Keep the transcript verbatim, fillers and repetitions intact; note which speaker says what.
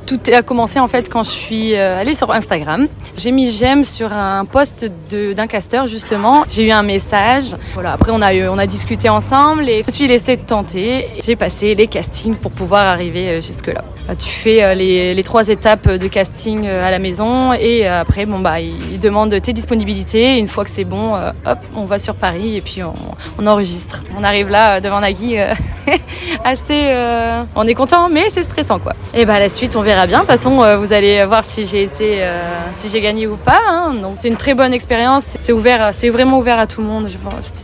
Speaker 1: Tout a commencé en fait quand je suis allée sur Instagram. J'ai mis j'aime sur un post de, d'un casteur justement. J'ai eu un message. Voilà. Après on a eu, on a discuté ensemble et je me suis laissée tenter. J'ai passé les castings pour pouvoir arriver jusque là. Tu fais les, les trois étapes de casting à la maison et après bon bah ils demandent tes disponibilités. Une fois que c'est bon, hop, on va sur Paris et puis on, on enregistre. On arrive là devant Nagui assez. Euh, on est content mais c'est stressant quoi. Et bah la suite on verra. Bien. De toute façon, euh, vous allez voir si j'ai été, euh, si j'ai gagné ou pas. Hein. Donc, c'est une très bonne expérience. C'est ouvert, c'est vraiment ouvert à tout le monde. Je pense.